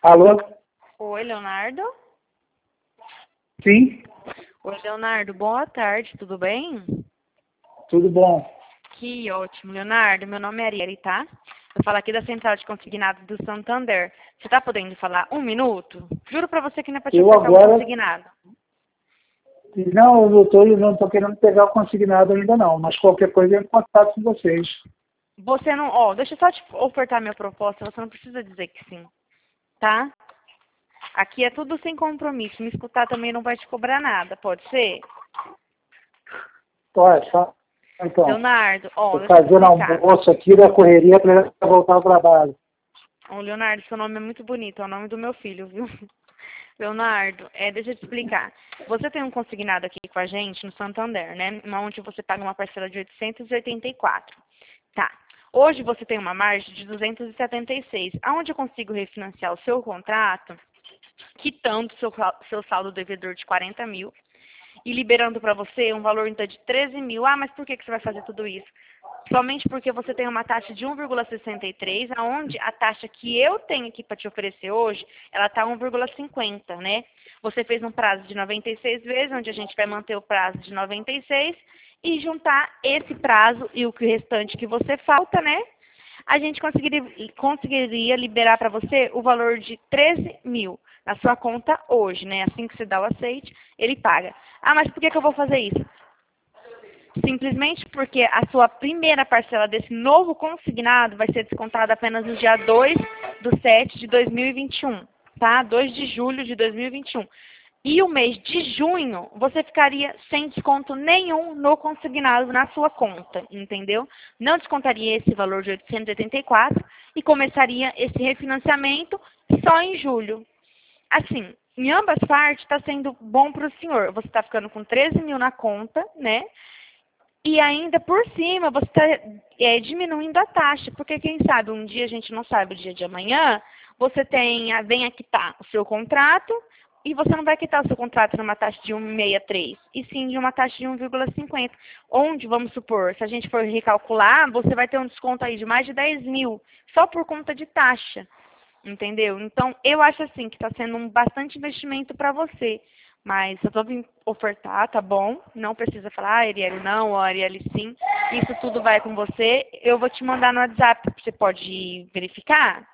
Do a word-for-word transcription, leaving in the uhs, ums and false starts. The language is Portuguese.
Alô? Oi, Leonardo? Sim? Oi, Leonardo, boa tarde, tudo bem? Tudo bom? Que ótimo, Leonardo. Meu nome é Arielle, tá? Eu falo aqui da Central de Consignado do Santander. Você tá podendo falar um minuto? Juro pra você que não é pra te Eu ofertar um agora... consignado. Não, eu tô, eu não estou querendo pegar o consignado ainda não, mas qualquer coisa eu entro em contato com vocês. Você não... Ó, deixa eu só te ofertar minha proposta, você não precisa dizer que sim, tá? Aqui é tudo sem compromisso. Me escutar também não vai te cobrar nada, pode ser? Olha, só... Então, Leonardo, ó, estou deixa eu te fazendo explicar. almoço aqui da correria para voltar ao trabalho. Ô, Leonardo, seu nome é muito bonito, é o nome do meu filho, viu? Leonardo, é, deixa eu te explicar. Você tem um consignado aqui com a gente no Santander, né? Onde você paga uma parcela de oitocentos e oitenta e quatro. Tá. Hoje você tem uma margem de duzentos e setenta e seis. Aonde eu consigo refinanciar o seu contrato, quitando seu, seu saldo devedor de quarenta mil e liberando para você um valor então de treze mil. Ah, mas por que, que você vai fazer tudo isso? Somente porque você tem uma taxa de um vírgula sessenta e três, aonde a taxa que eu tenho aqui para te oferecer hoje, ela está um vírgula cinquenta, né? Você fez um prazo de noventa e seis vezes, onde a gente vai manter o prazo de noventa e seis e juntar esse prazo e o restante que você falta, né? A gente conseguiria, conseguiria liberar para você o valor de treze mil na sua conta hoje, né? Assim que você dá o aceite, ele paga. Ah, mas por que, que eu vou fazer isso? Simplesmente porque a sua primeira parcela desse novo consignado vai ser descontada apenas no dia dois de setembro de dois mil e vinte e um, tá? dois de julho de dois mil e vinte e um. E o mês de junho, você ficaria sem desconto nenhum no consignado na sua conta, entendeu? Não descontaria esse valor de oitocentos e oitenta e quatro e começaria esse refinanciamento só em julho. Assim, em ambas partes está sendo bom para o senhor. Você está ficando com treze mil na conta, né? E ainda por cima, você está é, diminuindo a taxa, porque quem sabe um dia a gente não sabe o dia de amanhã, você tem, vem a quitar o seu contrato e você não vai quitar o seu contrato numa taxa de um vírgula sessenta e três, e sim de uma taxa de um vírgula cinquenta. Onde, vamos supor, se a gente for recalcular, você vai ter um desconto aí de mais de dez mil, só por conta de taxa, entendeu? Então, eu acho assim que está sendo um bastante investimento para você. Mas eu tô vindo ofertar, tá bom? Não precisa falar, ah, Arielle não, ou Arielle sim. Isso tudo vai com você. Eu vou te mandar no WhatsApp, você pode verificar?